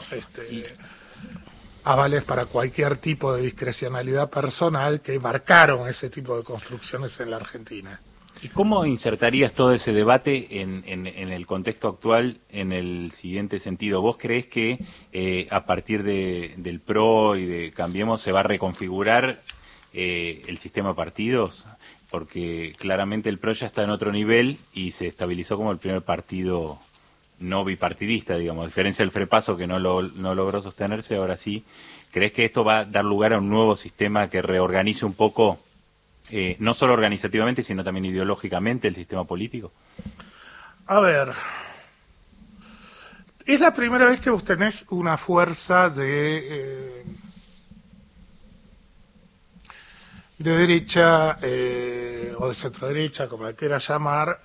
Speaker 5: avales para cualquier tipo de discrecionalidad personal que marcaron ese tipo de construcciones en la Argentina.
Speaker 3: ¿Y cómo insertarías todo ese debate en el contexto actual en el siguiente sentido? ¿Vos creés que a partir del PRO y de Cambiemos se va a reconfigurar el sistema de partidos? Porque claramente el PRO ya está en otro nivel y se estabilizó como el primer partido no bipartidista, digamos, a diferencia del Frepaso que no logró sostenerse, ahora sí. ¿Crees que esto va a dar lugar a un nuevo sistema que reorganice un poco, no solo organizativamente, sino también ideológicamente, el sistema político?
Speaker 5: A ver, es la primera vez que vos tenés una fuerza de derecha o de centro-derecha, como la quieras llamar,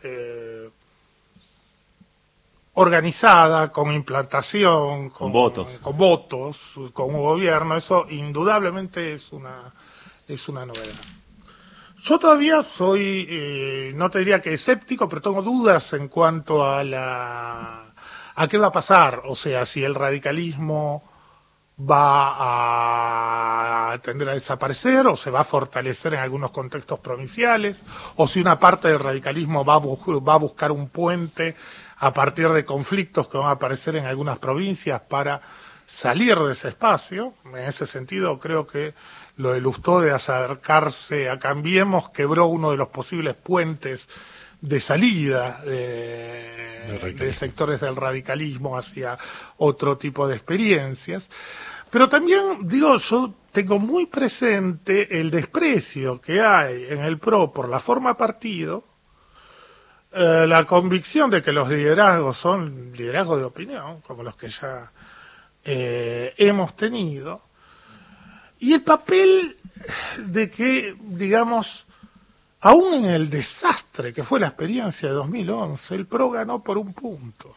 Speaker 5: organizada, con implantación, con votos, con un gobierno. Eso indudablemente es una novedad. Yo todavía soy, no te diría que escéptico, pero tengo dudas en cuanto a qué va a pasar. O sea, si el radicalismo va a tender a desaparecer o se va a fortalecer en algunos contextos provinciales, o si una parte del radicalismo va a buscar un puente a partir de conflictos que van a aparecer en algunas provincias para salir de ese espacio. En ese sentido, creo que lo de Lustó de acercarse a Cambiemos quebró uno de los posibles puentes de salida de sectores del radicalismo hacia otro tipo de experiencias. Pero también, digo, yo tengo muy presente el desprecio que hay en el PRO por la forma partido, la convicción de que los liderazgos son liderazgos de opinión, como los que ya hemos tenido, y el papel de que, digamos, aún en el desastre que fue la experiencia de 2011, el PRO ganó por un punto.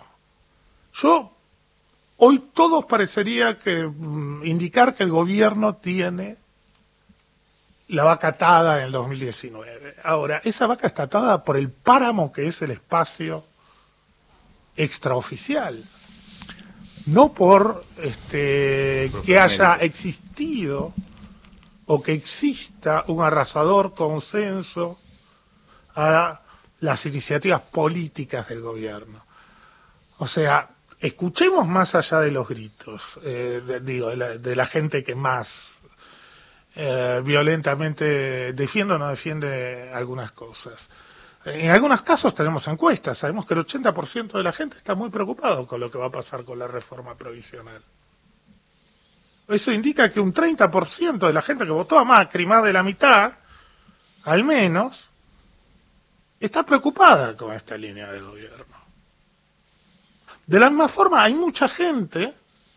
Speaker 5: Hoy todos parecería que indicar que el gobierno tiene la vaca atada en el 2019. Ahora, esa vaca está atada por el páramo que es el espacio extraoficial, no por que haya existido o que exista un arrasador consenso a las iniciativas políticas del gobierno. O sea, escuchemos más allá de los gritos, de la gente que más violentamente defiende o no defiende algunas cosas. En algunos casos tenemos encuestas, sabemos que el 80% de la gente está muy preocupado con lo que va a pasar con la reforma provisional. Eso indica que un 30% de la gente que votó a Macri, más de la mitad, al menos, está preocupada con esta línea de gobierno. De la misma forma, hay mucha gente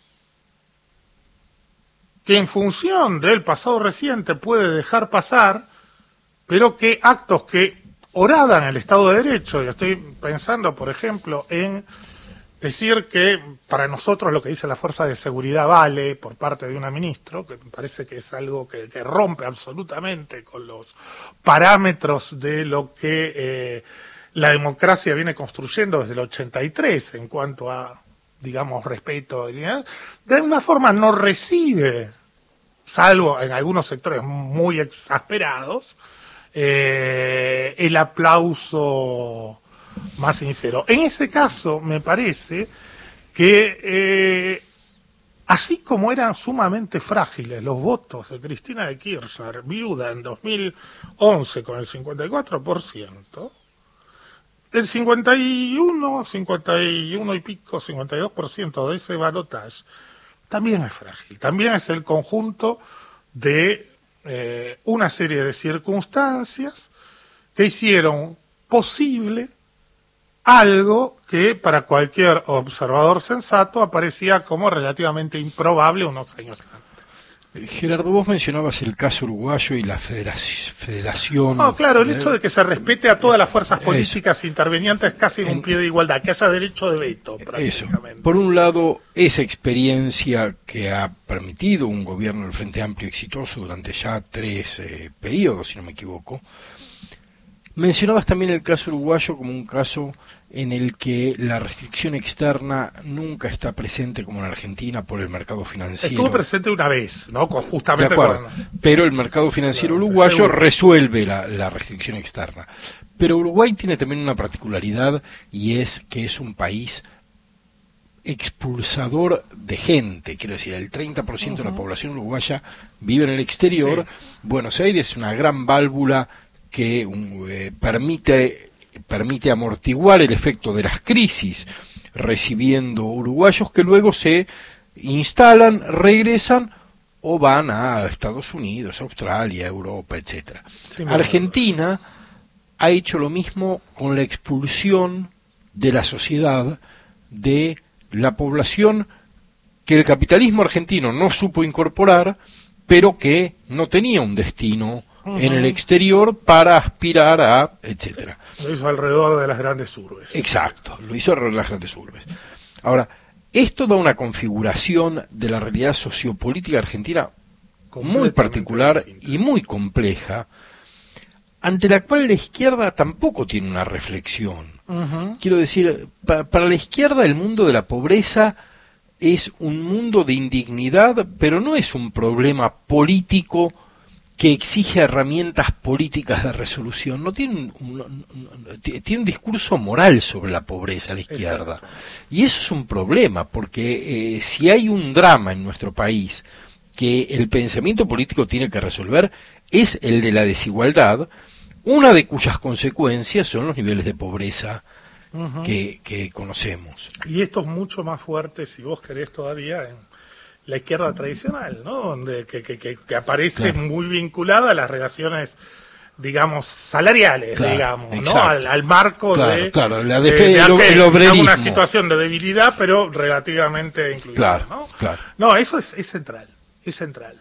Speaker 5: que en función del pasado reciente puede dejar pasar, pero que actos que horadan el Estado de Derecho, y estoy pensando, por ejemplo, en decir que para nosotros lo que dice la Fuerza de Seguridad vale por parte de una ministra, que me parece que es algo que rompe absolutamente con los parámetros de lo que la democracia viene construyendo desde el 83 en cuanto a, digamos, respeto, de alguna forma no recibe, salvo en algunos sectores muy exasperados, el aplauso más sincero. En ese caso, me parece que así como eran sumamente frágiles los votos de Cristina de Kirchner, viuda en 2011 con el 54%, el 51 y pico, 52% de ese balotaje también es frágil. También es el conjunto de una serie de circunstancias que hicieron posible algo que para cualquier observador sensato aparecía como relativamente improbable unos años antes.
Speaker 2: Gerardo, vos mencionabas el caso uruguayo y la federación.
Speaker 5: No, claro, el hecho de que se respete a todas las fuerzas políticas intervenientes casi en un pie de igualdad, que haya derecho de veto prácticamente.
Speaker 2: Eso. Por un lado, esa experiencia que ha permitido un gobierno del Frente Amplio exitoso durante ya 3 periodos, si no me equivoco. Mencionabas también el caso uruguayo como un caso en el que la restricción externa nunca está presente como en Argentina por el mercado financiero.
Speaker 5: Estuvo presente una vez, ¿no? Justamente
Speaker 2: de acuerdo, pero el mercado financiero uruguayo resuelve la restricción externa. Pero Uruguay tiene también una particularidad, y es que es un país expulsador de gente. Quiero decir, el 30% de la población uruguaya vive en el exterior. Sí. Buenos Aires es una gran válvula que permite amortiguar el efecto de las crisis, recibiendo uruguayos que luego se instalan, regresan o van a Estados Unidos, Australia, Europa, etcétera. Sí, Argentina ha hecho lo mismo con la expulsión de la sociedad de la población que el capitalismo argentino no supo incorporar, pero que no tenía un destino en el exterior para aspirar a, etcétera.
Speaker 5: Lo hizo alrededor de las grandes urbes.
Speaker 2: Exacto, lo hizo alrededor de las grandes urbes. Ahora, esto da una configuración de la realidad sociopolítica argentina muy particular y muy compleja, ante la cual la izquierda tampoco tiene una reflexión. Quiero decir, para la izquierda el mundo de la pobreza es un mundo de indignidad, pero no es un problema político que exige herramientas políticas de resolución. No tiene tiene un discurso moral sobre la pobreza a la izquierda. Exacto. Y eso es un problema, porque si hay un drama en nuestro país que el pensamiento político tiene que resolver, es el de la desigualdad, una de cuyas consecuencias son los niveles de pobreza que conocemos.
Speaker 5: Y esto es mucho más fuerte, si vos querés, todavía en la izquierda tradicional, ¿no? Donde que aparece muy vinculada a las relaciones, digamos, salariales, digamos, ¿no? Al marco de una situación de debilidad, pero relativamente incluida, ¿no? No, eso es central, es central.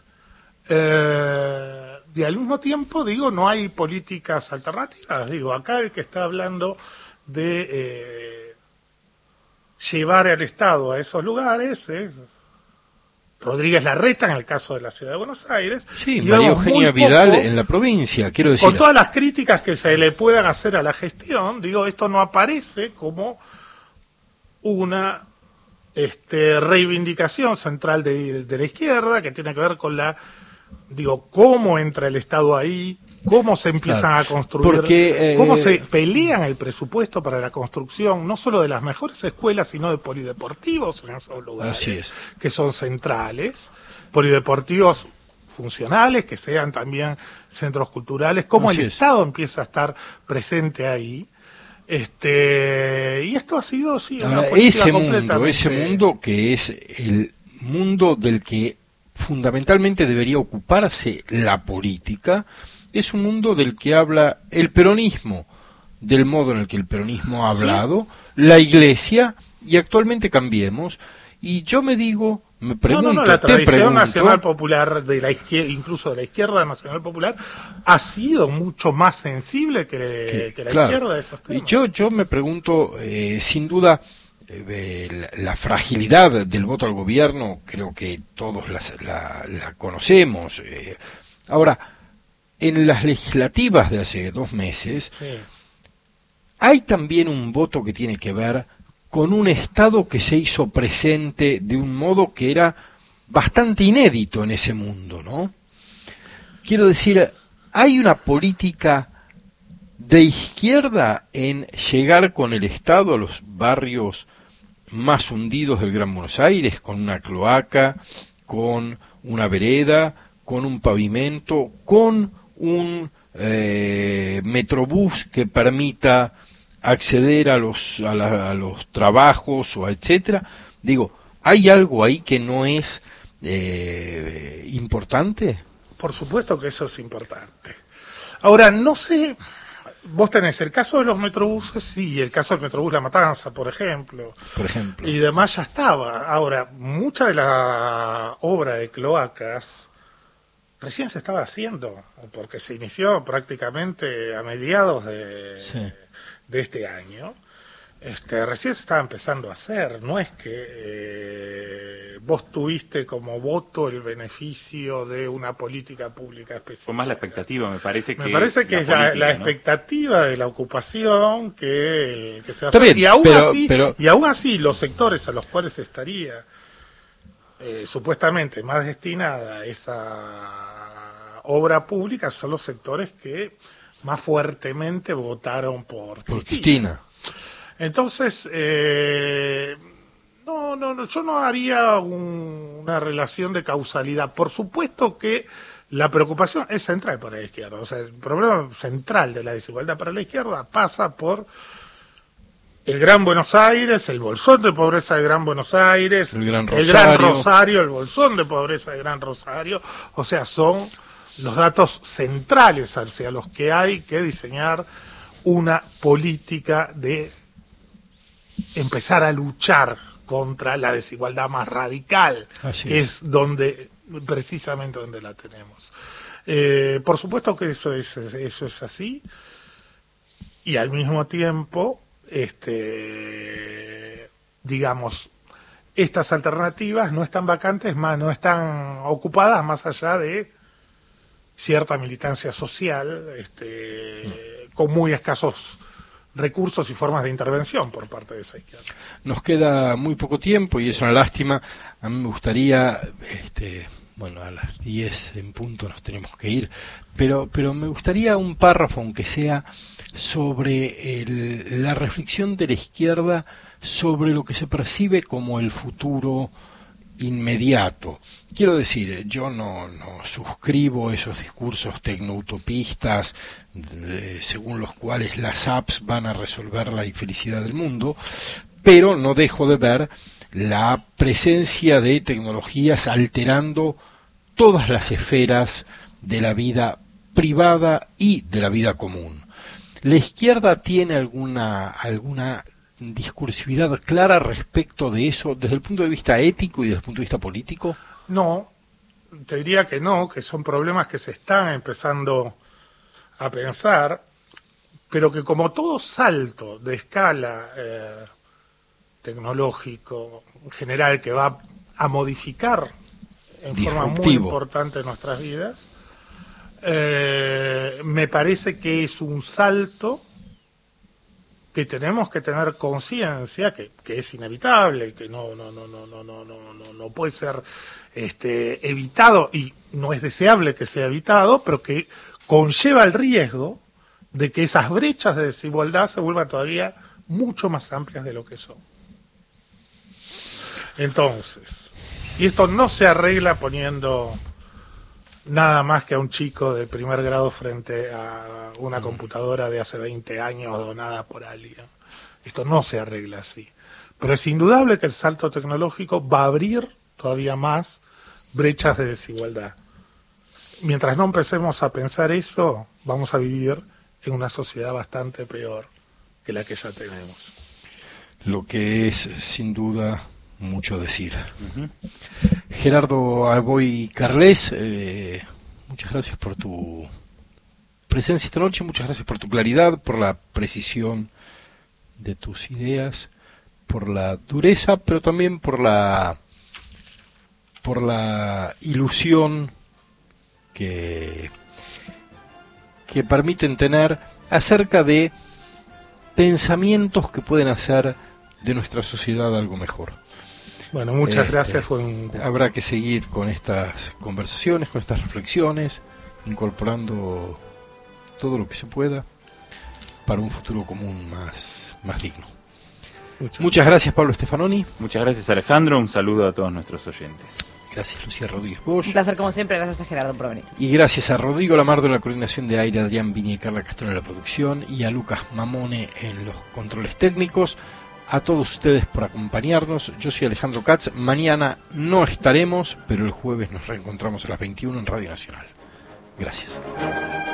Speaker 5: Y al mismo tiempo, digo, no hay políticas alternativas. Digo, acá el que está hablando de llevar al Estado a esos lugares Rodríguez Larreta, en el caso de la ciudad de Buenos Aires.
Speaker 2: Sí, María Eugenia Vidal en la provincia, quiero decir.
Speaker 5: Con todas las críticas que se le puedan hacer a la gestión, digo, esto no aparece como una reivindicación central de la izquierda, que tiene que ver con cómo entra el Estado ahí, cómo se empiezan a construir, cómo se pelean el presupuesto para la construcción, no solo de las mejores escuelas, sino de polideportivos en esos lugares, que son centrales, polideportivos funcionales, que sean también centros culturales, cómo el Estado empieza a estar presente ahí. Y esto ha sido, una política
Speaker 2: ese mundo que es el mundo del que fundamentalmente debería ocuparse la política, es un mundo del que habla el peronismo, del modo en el que el peronismo ha hablado, la Iglesia, y actualmente Cambiemos. Y yo me pregunto,
Speaker 5: la tradición nacional popular de la izquierda, incluso de la izquierda nacional popular, ha sido mucho más sensible que la izquierda de esos temas.
Speaker 2: Yo me pregunto, sin duda, la fragilidad del voto al gobierno, creo que todos la conocemos. Ahora, en las legislativas de hace 2 meses, hay también un voto que tiene que ver con un Estado que se hizo presente de un modo que era bastante inédito en ese mundo, ¿no? Quiero decir, ¿hay una política de izquierda en llegar con el Estado a los barrios más hundidos del Gran Buenos Aires, con una cloaca, con una vereda, con un pavimento, con un metrobús que permita acceder a los trabajos o etcétera? Digo, ¿hay algo ahí que no es importante?
Speaker 5: Por supuesto que eso es importante. Ahora, no sé, vos tenés el caso de los metrobuses, sí, el caso del Metrobús La Matanza, por ejemplo. Y demás ya estaba. Ahora, mucha de la obra de cloacas recién se estaba haciendo, porque se inició prácticamente a mediados de este año. Recién se estaba empezando a hacer, no es que vos tuviste como voto el beneficio de una política pública específica.
Speaker 3: Fue más la expectativa, me parece que
Speaker 5: es la expectativa de la ocupación que se
Speaker 2: Está
Speaker 5: hace.
Speaker 2: bien,
Speaker 5: Y aún así los sectores a los cuales estaría supuestamente más destinada a esa obra pública son los sectores que más fuertemente votaron por Cristina. Entonces, yo no haría una relación de causalidad. Por supuesto que la preocupación es central para la izquierda. O sea, el problema central de la desigualdad para la izquierda pasa por el Gran Buenos Aires, el bolsón de pobreza del Gran Buenos Aires, el Gran Rosario, el bolsón de pobreza del Gran Rosario. O sea, son los datos centrales hacia los que hay que diseñar una política de empezar a luchar contra la desigualdad más radical, que es precisamente donde la tenemos. Por supuesto que eso es así, y al mismo tiempo, digamos, estas alternativas no están vacantes, no están ocupadas más allá de cierta militancia social, con muy escasos recursos y formas de intervención por parte de esa izquierda.
Speaker 2: Nos queda muy poco tiempo y es una lástima. A mí me gustaría, a las 10 en punto nos tenemos que ir, pero me gustaría un párrafo, aunque sea, sobre la reflexión de la izquierda sobre lo que se percibe como el futuro inmediato. Quiero decir, yo no suscribo esos discursos tecnoutopistas según los cuales las apps van a resolver la infelicidad del mundo, pero no dejo de ver la presencia de tecnologías alterando todas las esferas de la vida privada y de la vida común. ¿La izquierda tiene alguna discursividad clara respecto de eso desde el punto de vista ético y desde el punto de vista político?
Speaker 5: No, te diría que no, que son problemas que se están empezando a pensar, pero que como todo salto de escala tecnológico en general que va a modificar en forma muy importante nuestras vidas, me parece que es un salto que tenemos que tener conciencia que es inevitable, que no puede ser evitado y no es deseable que sea evitado, pero que conlleva el riesgo de que esas brechas de desigualdad se vuelvan todavía mucho más amplias de lo que son. Entonces, y esto no se arregla poniendo nada más que a un chico de primer grado frente a una computadora de hace 20 años donada por alguien. Esto no se arregla así. Pero es indudable que el salto tecnológico va a abrir todavía más brechas de desigualdad. Mientras no empecemos a pensar eso, vamos a vivir en una sociedad bastante peor que la que ya tenemos.
Speaker 2: Lo que es, sin duda, mucho decir. Gerardo Alboy Carles, muchas gracias por tu presencia esta noche, muchas gracias por tu claridad, por la precisión de tus ideas, por la dureza, pero también por la ilusión que permiten tener acerca de pensamientos que pueden hacer de nuestra sociedad algo mejor.
Speaker 5: Bueno, muchas gracias. Fue un gusto.
Speaker 2: Habrá que seguir con estas conversaciones, con estas reflexiones, incorporando todo lo que se pueda para un futuro común más digno. Muchas gracias, Pablo Stefanoni.
Speaker 3: Muchas gracias, Alejandro. Un saludo a todos nuestros oyentes.
Speaker 2: Gracias, Lucía Rodríguez Bosch.
Speaker 4: Un placer como siempre, gracias a Gerardo por venir.
Speaker 2: Y gracias a Rodrigo Lamardo en la coordinación de aire, Adrián Viña y Carla Castro en la producción, y a Lucas Mamone en los controles técnicos. A todos ustedes por acompañarnos. Yo soy Alejandro Katz. Mañana no estaremos, pero el jueves nos reencontramos a las 21 en Radio Nacional. Gracias.